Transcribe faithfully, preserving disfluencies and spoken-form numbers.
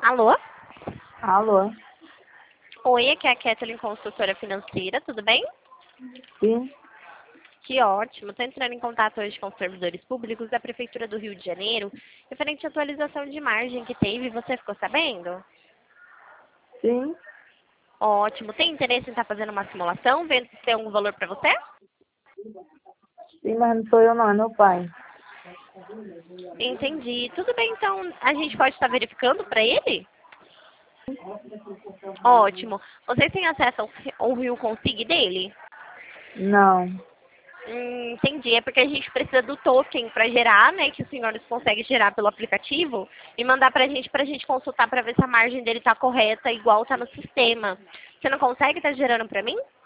Alô? Alô? Oi, aqui é a Kathleen, consultora financeira, tudo bem? Sim? Que ótimo. Estou entrando em contato hoje com os servidores públicos da Prefeitura do Rio de Janeiro, referente à atualização de margem que teve. Você ficou sabendo? Sim? Ótimo. Tem interesse em estar fazendo uma simulação, vendo se tem algum valor para você? Sim, mas não sou eu não, é meu pai. Entendi. Tudo bem, então a gente pode estar verificando para ele? Ótimo. Vocês têm acesso ao, ao Rio Consig dele? Não. Hum, entendi. É porque a gente precisa do token para gerar, né? Que os senhores conseguem gerar pelo aplicativo e mandar pra gente, pra gente consultar para ver se a margem dele tá correta, igual tá no sistema. Você não consegue estar gerando para mim?